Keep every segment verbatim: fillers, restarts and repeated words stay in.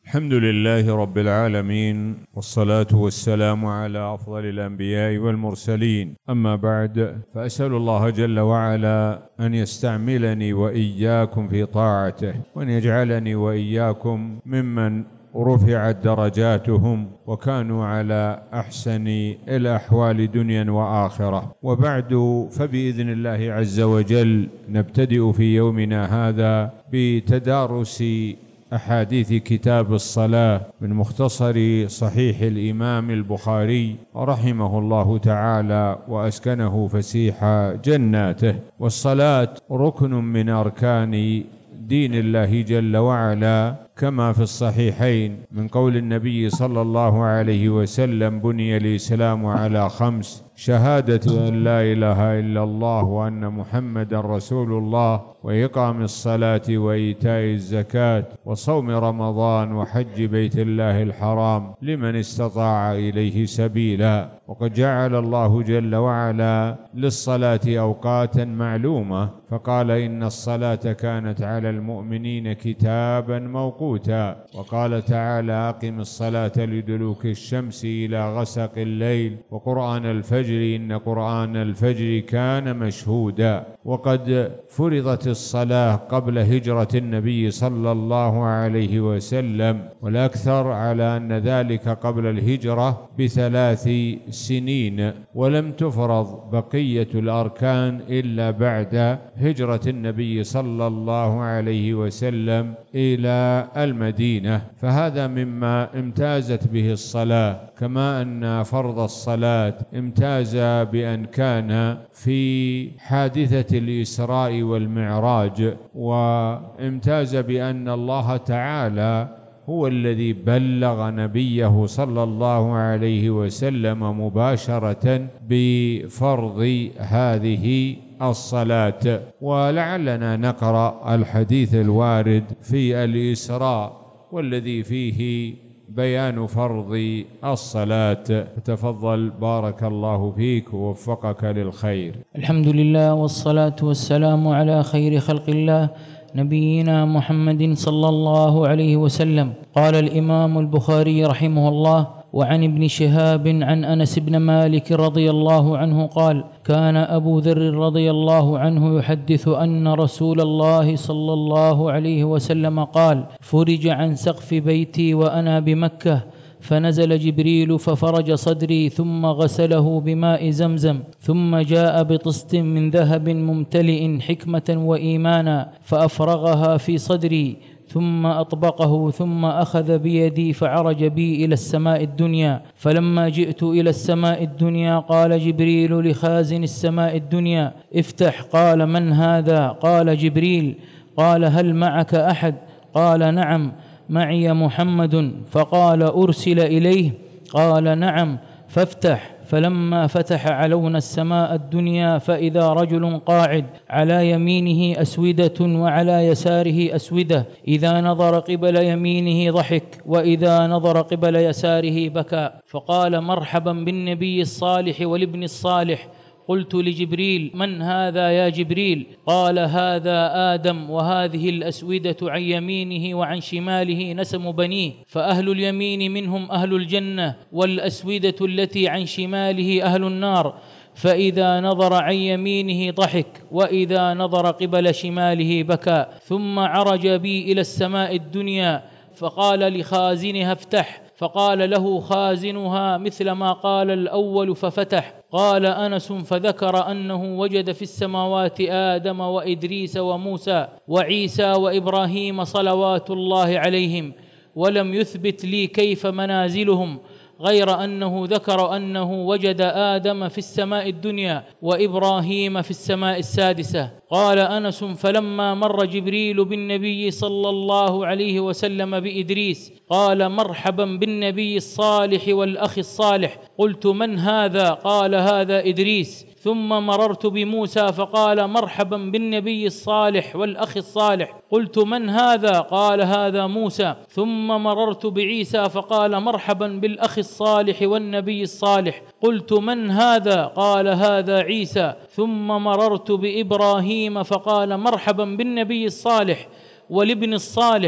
الحمد لله رب العالمين، والصلاة والسلام على أفضل الأنبياء والمرسلين. أما بعد، فأسأل الله جل وعلا أن يستعملني وإياكم في طاعته، وأن يجعلني وإياكم ممن رفعت درجاتهم وكانوا على أحسن الأحوال دنيا وآخرة. وبعد، فبإذن الله عز وجل نبتدئ في يومنا هذا بتدارس أحاديث كتاب الصلاة من مختصر صحيح الإمام البخاري رحمه الله تعالى وأسكنه فسيح جناته. والصلاة ركن من أركان دين الله جل وعلا، كما في الصحيحين من قول النبي صلى الله عليه وسلم: بني الإسلام على خمس: شهادة أن لا إله إلا الله وأن محمدا رسول الله، وإقام الصلاة وإيتاء الزكاة، وصوم رمضان، وحج بيت الله الحرام لمن استطاع إليه سبيلا. وقد جعل الله جل وعلا للصلاة أوقاتا معلومة، فقال: إن الصلاة كانت على المؤمنين كتابا موقوتا. وقال تعالى: أقم الصلاة لدلوك الشمس إلى غسق الليل وقرآن الفجر إن قرآن الفجر كان مشهودا. وقد فرضت الصلاة قبل هجرة النبي صلى الله عليه وسلم، والأكثر على أن ذلك قبل الهجرة بثلاث سنين، ولم تفرض بقية الأركان إلا بعد هجرة النبي صلى الله عليه وسلم إلى المدينة. فهذا مما امتازت به الصلاة، كما أن فرض الصلاة امتاز بأن كان في حادثة الإسراء والمعراج، وامتاز بأن الله تعالى هو الذي بلغ نبيه صلى الله عليه وسلم مباشرة بفرض هذه الصلاة. ولعلنا نقرأ الحديث الوارد في الإسراء والذي فيه بيان فرض الصلاة. تفضل بارك الله فيك ووفقك للخير. الحمد لله، والصلاة والسلام على خير خلق الله نبينا محمد صلى الله عليه وسلم. قال الإمام البخاري رحمه الله: وعن ابن شهاب عن أنس بن مالك رضي الله عنه قال: كان أبو ذر رضي الله عنه يحدث أن رسول الله صلى الله عليه وسلم قال: فرج عن سقف بيتي وأنا بمكة، فنزل جبريل ففرج صدري ثم غسله بماء زمزم، ثم جاء بطست من ذهب ممتلئ حكمة وإيمانا فأفرغها في صدري، ثم أطبقه، ثم أخذ بيدي فعرج بي إلى السماء الدنيا. فلما جئت إلى السماء الدنيا قال جبريل لخازن السماء الدنيا: افتح. قال: من هذا؟ قال: جبريل. قال: هل معك أحد؟ قال: نعم، معي محمد. فقال: أرسل إليه؟ قال: نعم. فافتح. فلما فتح علونا السماء الدنيا فإذا رجل قاعد على يمينه أسودة وعلى يساره أسودة، إذا نظر قبل يمينه ضحك وإذا نظر قبل يساره بكى. فقال: مرحبا بالنبي الصالح والابن الصالح. قلت لجبريل: من هذا يا جبريل؟ قال: هذا آدم، وهذه الأسودة عن يمينه وعن شماله نسم بنيه، فأهل اليمين منهم أهل الجنة، والأسودة التي عن شماله أهل النار. فإذا نظر عن يمينه ضحك وإذا نظر قبل شماله بكى. ثم عرج بي إلى السماء الدنيا فقال لخازنها: افتح. فقال له خازنها مثل ما قال الأول ففتح. قال أنس: فذكر أنه وجد في السماوات آدم وإدريس وموسى وعيسى وإبراهيم صلوات الله عليهم، ولم يثبت لي كيف منازلهم، غير أنه ذكر أنه وجد آدم في السماء الدنيا وإبراهيم في السماء السادسة. قال أنس: فلما مر جبريل بالنبي صلى الله عليه وسلم بإدريس قال: مرحبا بالنبي الصالح والأخ الصالح. قلت: من هذا؟ قال: هذا إدريس. ثم مررت بموسى فقال: مرحبا بالنبي الصالح والأخ الصالح. قلت: من هذا؟ قال: هذا موسى. ثم مررت بعيسى فقال: مرحبا بالأخ الصالح والنبي الصالح. قلت: من هذا؟ قال: هذا عيسى. ثم مررت بإبراهيم فقال: مرحبا بالنبي الصالح والابن الصالح.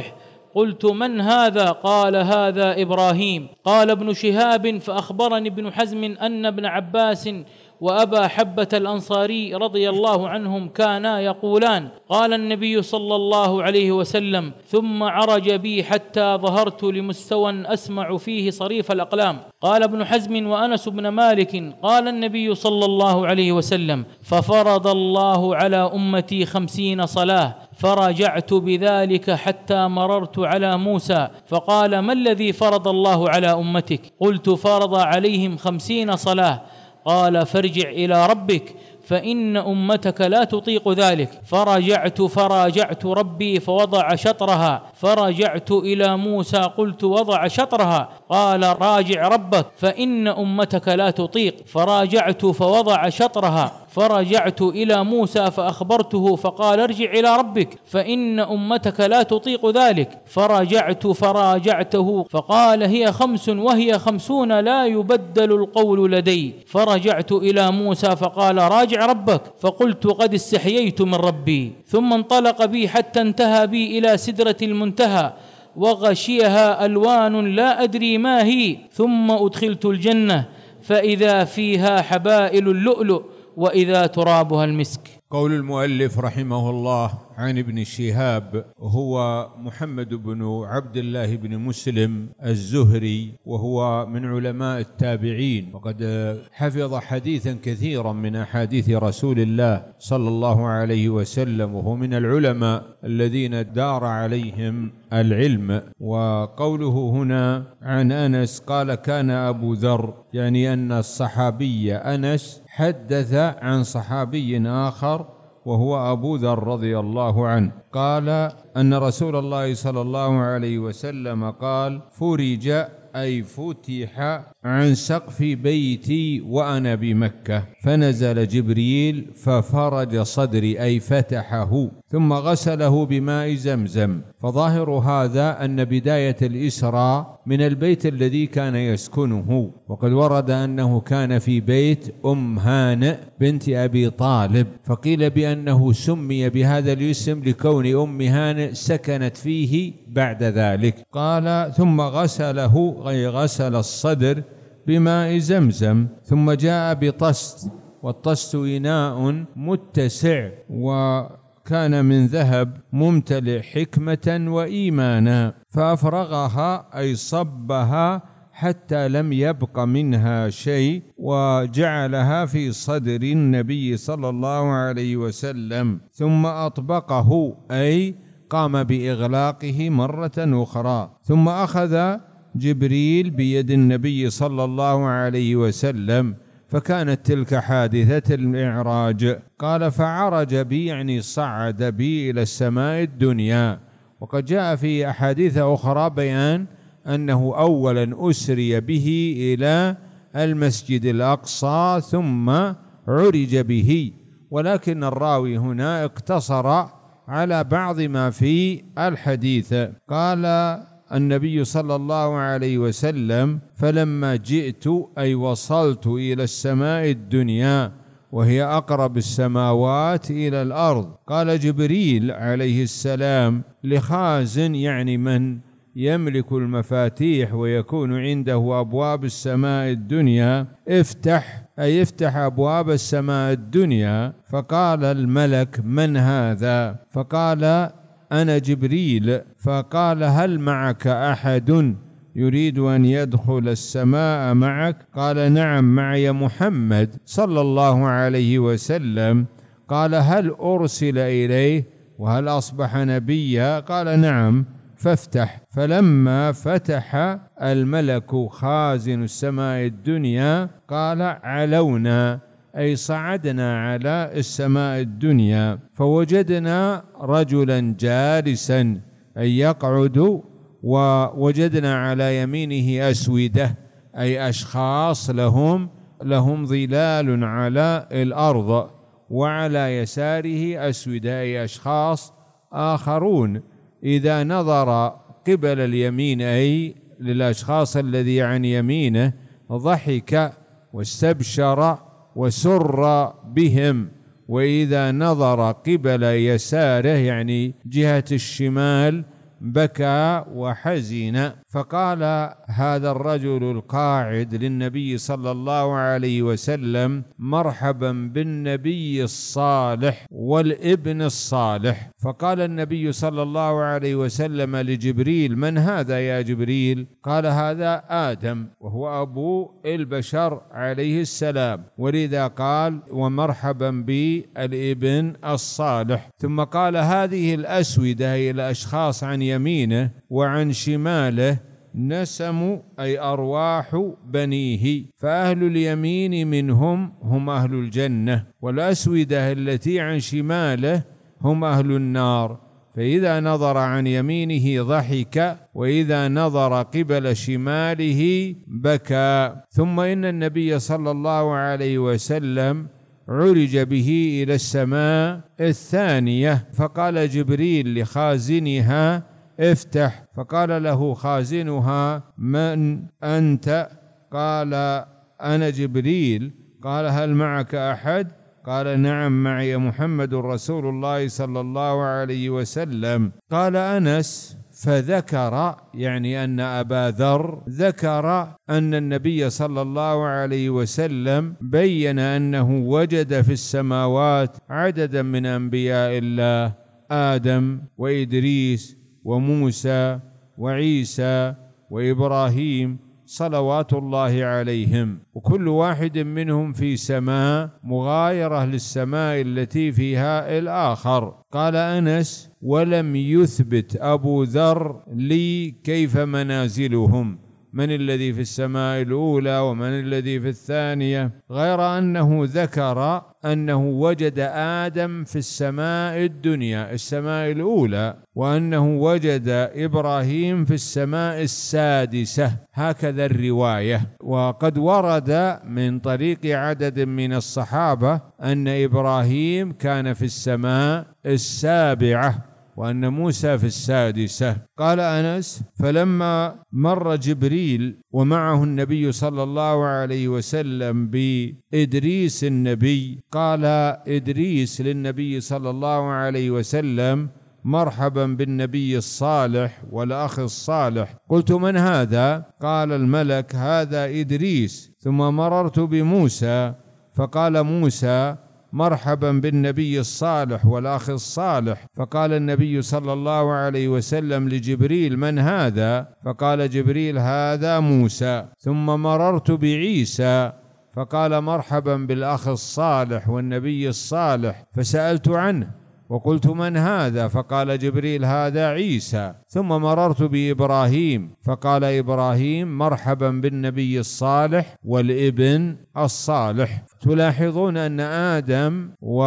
قلت: من هذا؟ قال: هذا إبراهيم. قال ابن شهاب: فأخبرني ابن حزم أن ابن عباس وأبا حبة الأنصاري رضي الله عنهم كانا يقولان: قال النبي صلى الله عليه وسلم: ثم عرج بي حتى ظهرت لمستوى أسمع فيه صريف الأقلام. قال ابن حزم: وأنس بن مالك: قال النبي صلى الله عليه وسلم: ففرض الله على أمتي خمسين صلاة، فرجعت بذلك حتى مررت على موسى فقال: ما الذي فرض الله على أمتك؟ قلت: فرض عليهم خمسين صلاة. قال: فارجع إلى ربك فإن أمتك لا تطيق ذلك. فرجعت فراجعت ربي فوضع شطرها، فرجعت إلى موسى قلت: وضع شطرها. قال: راجع ربك فإن أمتك لا تطيق. فراجعت فوضع شطرها، فرجعت إلى موسى فأخبرته فقال: ارجع إلى ربك فإن أمتك لا تطيق ذلك. فرجعت فراجعته فقال: هي خمس وهي خمسون لا يبدل القول لدي. فرجعت إلى موسى فقال: راجع ربك. فقلت: قد استحييت من ربي. ثم انطلق بي حتى انتهى بي إلى سدرة المنتهى وغشيها ألوان لا أدري ما هي، ثم أدخلت الجنة فإذا فيها حبائل اللؤلؤ وإذا ترابها المسك. قول المؤلف رحمه الله عن ابن شهاب هو محمد بن عبد الله بن مسلم الزهري، وهو من علماء التابعين، وقد حفظ حديثا كثيرا من أحاديث رسول الله صلى الله عليه وسلم، وهو من العلماء الذين دار عليهم العلم. وقوله هنا عن أنس قال: كان أبو ذر، يعني أن الصحابي أنس حدث عن صحابي آخر وهو أبو ذر رضي الله عنه، قال أن رسول الله صلى الله عليه وسلم قال: فرج أي فتح عن سقف بيتي وأنا بمكة، فنزل جبريل ففرج صدري أي فتحه، ثم غسله بماء زمزم. فظاهر هذا أن بداية الإسراء من البيت الذي كان يسكنه، وقد ورد أنه كان في بيت أم هانئ بنت أبي طالب، فقيل بأنه سمي بهذا الاسم لكون أم هانئ سكنت فيه بعد ذلك. قال: ثم غسله أي غسل الصدر بماء زمزم، ثم جاء بطست، والطست إناء متسع وكان من ذهب ممتلئ حكمة وإيمانا، فأفرغها أي صبها حتى لم يبق منها شيء، وجعلها في صدر النبي صلى الله عليه وسلم، ثم أطبقه أي قام بإغلاقه مرة أخرى، ثم أخذ جبريل بيد النبي صلى الله عليه وسلم، فكانت تلك حادثة المعراج. قال: فعرج بي يعني صعد بي إلى السماء الدنيا. وقد جاء في أحاديث أخرى بيان أنه أولا أسري به إلى المسجد الأقصى ثم عرج به، ولكن الراوي هنا اقتصر على بعض ما في الحديث. قال النبي صلى الله عليه وسلم: فلما جئت أي وصلت إلى السماء الدنيا وهي أقرب السماوات إلى الأرض، قال جبريل عليه السلام لخازن، يعني من يملك المفاتيح ويكون عنده أبواب السماء الدنيا: افتح أي افتح أبواب السماء الدنيا. فقال الملك: من هذا؟ فقال: أنا جبريل. فقال: هل معك أحد يريد أن يدخل السماء معك؟ قال: نعم، معي محمد صلى الله عليه وسلم. قال: هل أرسل إليه وهل أصبح نبيا؟ قال: نعم. فافتح. فلما فتح الملك خازن السماء الدنيا قال: علونا أي صعدنا على السماء الدنيا، فوجدنا رجلا جالسا أي يقعد، ووجدنا على يمينه أسودة أي أشخاص لهم لهم ظلال على الأرض، وعلى يساره أسودة أي أشخاص آخرون. إذا نظر قبل اليمين أي للأشخاص الذي عن يمينه ضحك واستبشر وسر بهم، وإذا نظر قبل يساره يعني جهة الشمال بكى وحزن. فقال هذا الرجل القاعد للنبي صلى الله عليه وسلم: مرحبا بالنبي الصالح والابن الصالح. فقال النبي صلى الله عليه وسلم لجبريل: من هذا يا جبريل؟ قال: هذا آدم وهو أبو البشر عليه السلام، ولذا قال: ومرحبا بالابن الصالح. ثم قال: هذه الأسودة هي الأشخاص عن يمينه وعن شماله نسم أي أرواح بنيه، فأهل اليمين منهم هم أهل الجنة، والأسودة التي عن شماله هم أهل النار. فإذا نظر عن يمينه ضحك، وإذا نظر قبل شماله بكى. ثم إن النبي صلى الله عليه وسلم عرج به إلى السماء الثانية، فقال جبريل لخازنها: افتح. فقال له خازنها: من أنت؟ قال: أنا جبريل. قال: هل معك أحد؟ قال: نعم، معي محمد رسول الله صلى الله عليه وسلم. قال أنس: فذكر، يعني أن أبا ذر ذكر أن النبي صلى الله عليه وسلم بين أنه وجد في السماوات عددا من أنبياء الله: آدم وإدريس وموسى وعيسى وإبراهيم صلوات الله عليهم، وكل واحد منهم في سماء مغايرة للسماء التي فيها الآخر. قال أنس: ولم يثبت أبو ذر لي كيف منازلهم، من الذي في السماء الأولى ومن الذي في الثانية، غير أنه ذكر أنه وجد آدم في السماء الدنيا السماء الأولى، وأنه وجد إبراهيم في السماء السادسة، هكذا الرواية. وقد ورد من طريق عدد من الصحابة أن إبراهيم كان في السماء السابعة وأن موسى في السادسة. قال أنس: فلما مر جبريل ومعه النبي صلى الله عليه وسلم بإدريس النبي، قال إدريس للنبي صلى الله عليه وسلم: مرحبا بالنبي الصالح والأخ الصالح. قلت: من هذا؟ قال الملك: هذا إدريس. ثم مررت بموسى فقال موسى: مرحبا بالنبي الصالح والأخ الصالح. فقال النبي صلى الله عليه وسلم لجبريل: من هذا؟ فقال جبريل: هذا موسى. ثم مررت بعيسى فقال: مرحبا بالأخ الصالح والنبي الصالح. فسألت عنه وقلت: من هذا؟ فقال جبريل: هذا عيسى. ثم مررت بإبراهيم فقال إبراهيم: مرحبا بالنبي الصالح والابن الصالح. تلاحظون أن آدم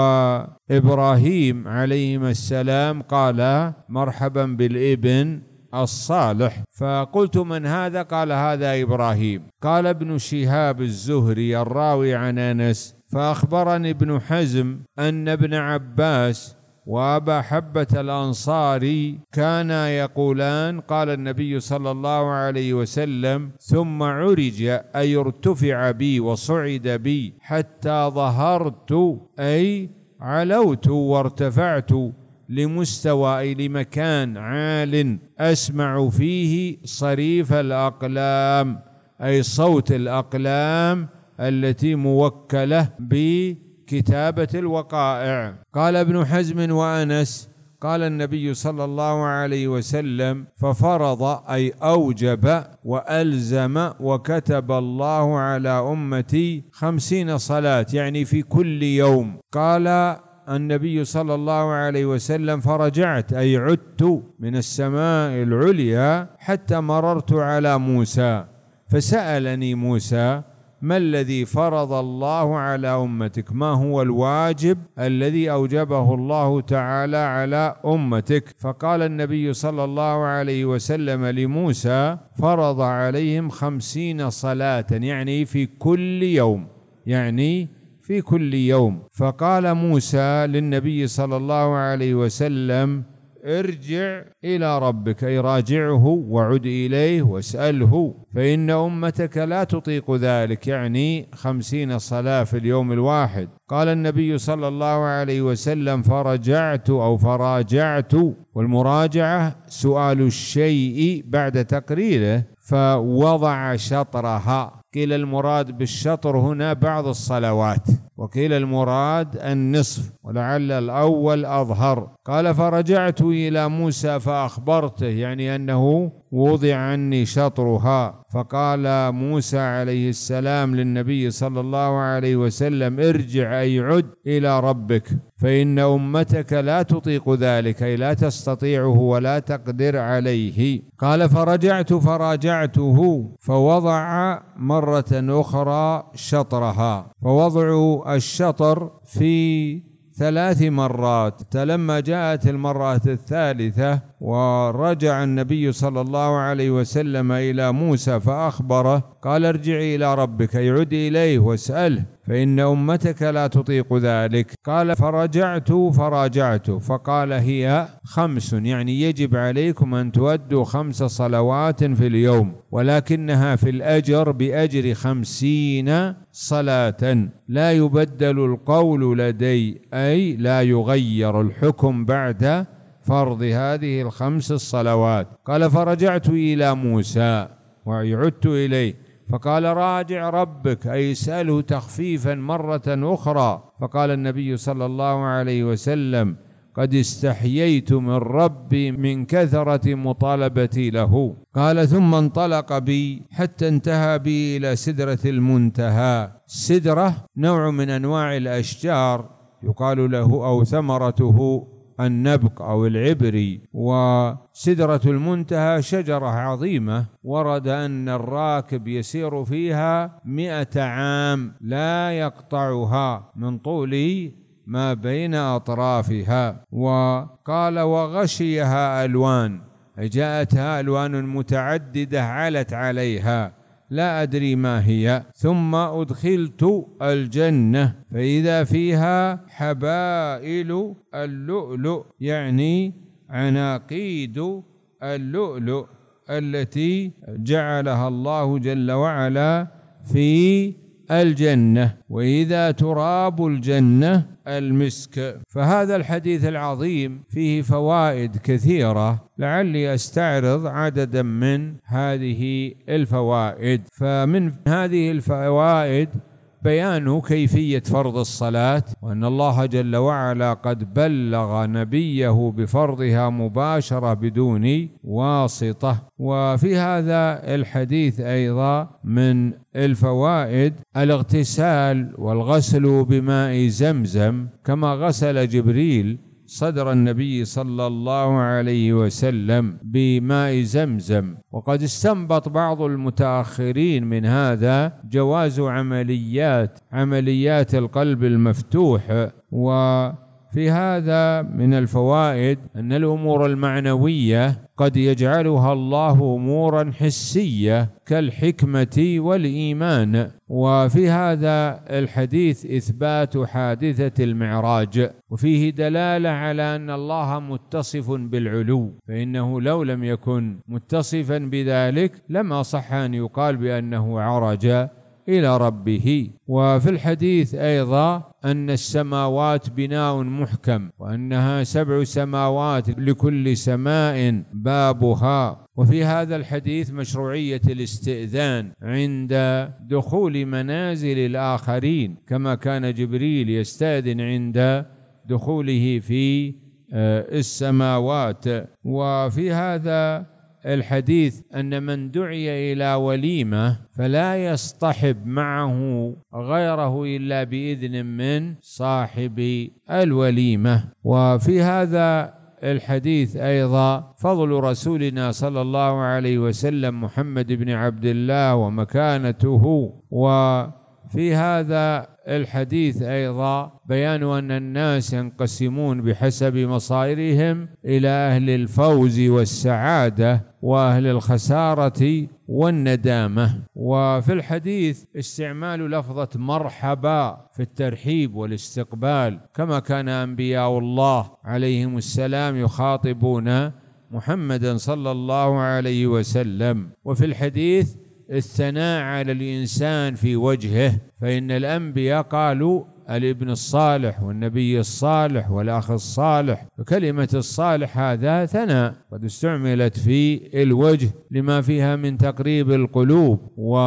وإبراهيم عليهما السلام قال: مرحبا بالابن الصالح. فقلت: من هذا؟ قال: هذا إبراهيم. قال ابن شهاب الزهري الراوي عن أنس: فأخبرني ابن حزم أن ابن عباس وأبا حبة الأنصاري كانا يقولان: قال النبي صلى الله عليه وسلم: ثم عرج أي ارتفع بي وصعد بي حتى ظهرت أي علوت وارتفعت لمستوى لمكان عال أسمع فيه صريف الأقلام، أي صوت الأقلام التي موكلة بكتابة الوقائع. قال ابن حزم وأنس: قال النبي صلى الله عليه وسلم: ففرض أي أوجب وألزم وكتب الله على أمتي خمسين صلاة، يعني في كل يوم. قال النبي صلى الله عليه وسلم: فرجعت أي عدت من السماء العليا حتى مررت على موسى، فسألني موسى: ما الذي فرض الله على أمتك؟ ما هو الواجب الذي أوجبه الله تعالى على أمتك؟ فقال النبي صلى الله عليه وسلم لموسى: فرض عليهم خمسين صلاة، يعني في كل يوم، يعني في كل يوم. فقال موسى للنبي صلى الله عليه وسلم: ارجع إلى ربك، أي راجعه وعد إليه واسأله، فإن أمتك لا تطيق ذلك، يعني خمسين صلاة في اليوم الواحد. قال النبي صلى الله عليه وسلم: فرجعت أو فراجعت، والمراجعة سؤال الشيء بعد تقريره، فوضع شطرها. قيل المراد بالشطر هنا بعض الصلوات، وقيل المراد النصف، ولعل الأول أظهر. قال: فرجعت إلى موسى فأخبرته، يعني أنه وضع عني شطرها. فقال موسى عليه السلام للنبي صلى الله عليه وسلم: ارجع أي عد إلى ربك، فإن أمتك لا تطيق ذلك، أي لا تستطيعه ولا تقدر عليه. قال: فرجعت فراجعته فوضع مرة أخرى شطرها. فوضع الشطر في ثلاث مرات. لما جاءت المرة الثالثة ورجع النبي صلى الله عليه وسلم إلى موسى فأخبره، قال: ارجع إلى ربك، يعد إليه واسأله، فإن أمتك لا تطيق ذلك. قال: فرجعت فراجعت، فقال: هي خمس، يعني يجب عليكم أن تؤدوا خمس صلوات في اليوم، ولكنها في الأجر بأجر خمسين صلاة، لا يبدل القول لدي، أي لا يغير الحكم بعد فرض هذه الخمس الصلوات. قال: فرجعت إلى موسى وعدت إليه، فقال: راجع ربك، أي اسأله تخفيفا مرة أخرى. فقال النبي صلى الله عليه وسلم: قد استحييت من ربي من كثرة مطالبتي له. قال: ثم انطلق بي حتى انتهى بي إلى سدرة المنتهى. السدرة نوع من أنواع الأشجار يقال له أو ثمرته النبق أو العبري، وسدرة المنتهى شجرة عظيمة ورد أن الراكب يسير فيها مئة عام لا يقطعها من طول ما بين أطرافها. وقال: وغشيها ألوان، جاءتها ألوان متعددة علت عليها لا أدري ما هي. ثم أدخلت الجنة فإذا فيها حبائل اللؤلؤ، يعني عناقيد اللؤلؤ التي جعلها الله جل وعلا في الجنة، وإذا تراب الجنة المسك. فهذا الحديث العظيم فيه فوائد كثيرة، لعلي أستعرض عددا من هذه الفوائد. فمن هذه الفوائد بيان كيفية فرض الصلاة، وأن الله جل وعلا قد بلغ نبيه بفرضها مباشرة بدون واسطة. وفي هذا الحديث أيضا من الفوائد الاغتسال والغسل بماء زمزم، كما غسل جبريل صدر النبي صلى الله عليه وسلم بماء زمزم. وقد استنبط بعض المتأخرين من هذا جواز عمليات عمليات القلب المفتوح. وفي هذا من الفوائد أن الأمور المعنوية قد يجعلها الله أمورا حسية كالحكمة والإيمان. وفي هذا الحديث إثبات حادثة المعراج، وفيه دلالة على أن الله متصف بالعلو، فإنه لو لم يكن متصفا بذلك لما صح أن يقال بأنه عرج إلى ربه. وفي الحديث أيضا أن السماوات بناء محكم، وأنها سبع سماوات لكل سماء بابها. وفي هذا الحديث مشروعية الاستئذان عند دخول منازل الآخرين، كما كان جبريل يستأذن عند دخوله في السماوات. وفي هذا الحديث أن من دعي إلى وليمة فلا يصطحب معه غيره إلا بإذن من صاحب الوليمة. وفي هذا الحديث أيضا فضل رسولنا صلى الله عليه وسلم محمد بن عبد الله ومكانته. وفي هذا الحديث أيضا بيان أن الناس ينقسمون بحسب مصائرهم إلى أهل الفوز والسعادة وأهل الخسارة والندامة. وفي الحديث استعمال لفظة مرحبا في الترحيب والاستقبال، كما كان أنبياء الله عليهم السلام يخاطبون محمدا صلى الله عليه وسلم. وفي الحديث الثناء على الإنسان في وجهه، فإن الأنبياء قالوا الابن الصالح والنبي الصالح والأخ الصالح، وكلمة الصالح هذا ثناء قد استعملت في الوجه لما فيها من تقريب القلوب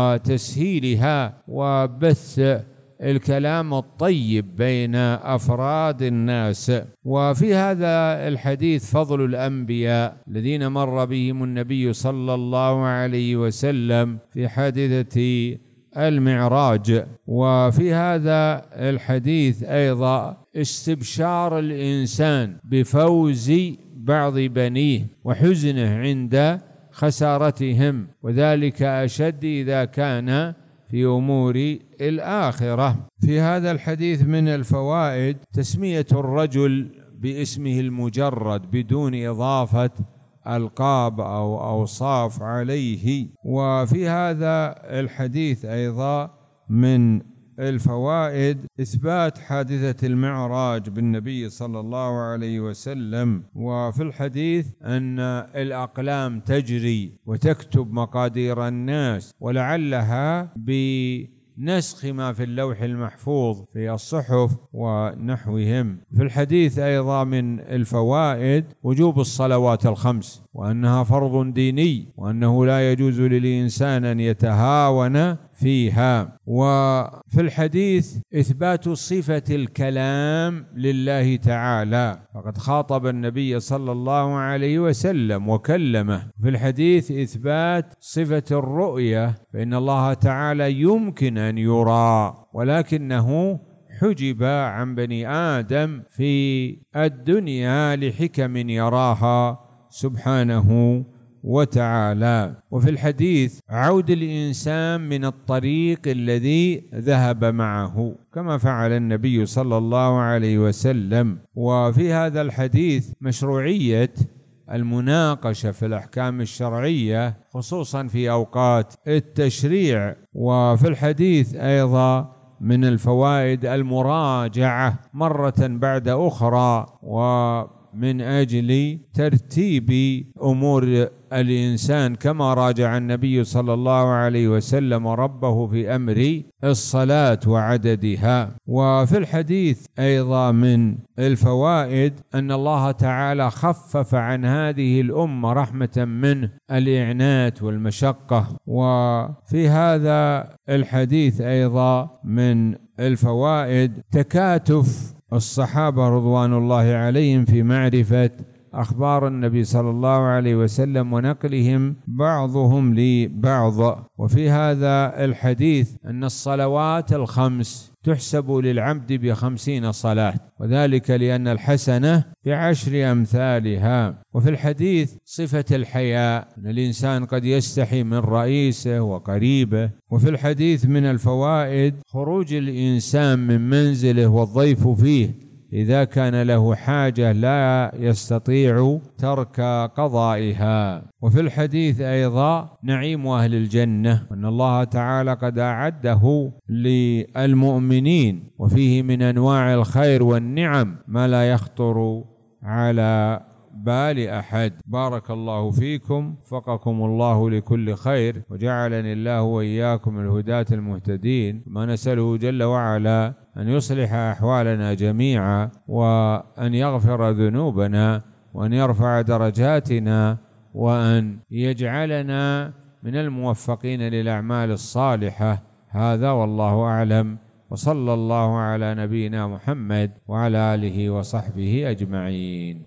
وتسهيلها وبث الكلام الطيب بين أفراد الناس. وفي هذا الحديث فضل الأنبياء الذين مر بهم النبي صلى الله عليه وسلم في حادثة المعراج. وفي هذا الحديث أيضا استبشار الإنسان بفوز بعض بنيه وحزنه عند خسارتهم، وذلك أشد إذا كان في أمور الآخرة. في هذا الحديث من الفوائد تسمية الرجل باسمه المجرد بدون إضافة ألقاب أو أوصاف عليه. وفي هذا الحديث أيضا من الفوائد إثبات حادثة المعراج بالنبي صلى الله عليه وسلم. وفي الحديث أن الأقلام تجري وتكتب مقادير الناس، ولعلها بنسخ ما في اللوح المحفوظ في الصحف ونحوهم. في الحديث أيضا من الفوائد وجوب الصلوات الخمس، وأنها فرض ديني، وأنه لا يجوز للإنسان أن يتهاون فيها. وفي الحديث إثبات صفة الكلام لله تعالى، فقد خاطب النبي صلى الله عليه وسلم وكلمه. في الحديث إثبات صفة الرؤية، فإن الله تعالى يمكن أن يرى، ولكنه حجب عن بني آدم في الدنيا لحكم يراها سبحانه وتعالى. وفي الحديث عود الإنسان من الطريق الذي ذهب معه، كما فعل النبي صلى الله عليه وسلم. وفي هذا الحديث مشروعية المناقشة في الأحكام الشرعية، خصوصا في أوقات التشريع. وفي الحديث أيضا من الفوائد المراجعة مرة بعد أخرى، ومن أجل ترتيب أمور الإنسان كما راجع النبي صلى الله عليه وسلم ربه في أمر الصلاة وعددها. وفي الحديث أيضا من الفوائد أن الله تعالى خفف عن هذه الأمة رحمة منه الإعنات والمشقة. وفي هذا الحديث أيضا من الفوائد تكاتف الصحابة رضوان الله عليهم في معرفة أخبار النبي صلى الله عليه وسلم ونقلهم بعضهم لبعض. وفي هذا الحديث أن الصلوات الخمس تحسب للعبد بخمسين صلاة، وذلك لأن الحسنة بعشر أمثالها. وفي الحديث صفة الحياء، أن الإنسان قد يستحي من رئيسه وقريبه. وفي الحديث من الفوائد خروج الإنسان من منزله والضيف فيه إذا كان له حاجة لا يستطيع ترك قضائها. وفي الحديث أيضا نعيم أهل الجنة، وأن الله تعالى قد أعده للمؤمنين، وفيه من أنواع الخير والنعم ما لا يخطر على بال أحد. بارك الله فيكم، وفقكم الله لكل خير، وجعلني الله وإياكم الهداة المهتدين. ما نسأله جل وعلا أن يصلح أحوالنا جميعا، وأن يغفر ذنوبنا، وأن يرفع درجاتنا، وأن يجعلنا من الموفقين للأعمال الصالحة. هذا والله أعلم، وصلى الله على نبينا محمد وعلى آله وصحبه أجمعين.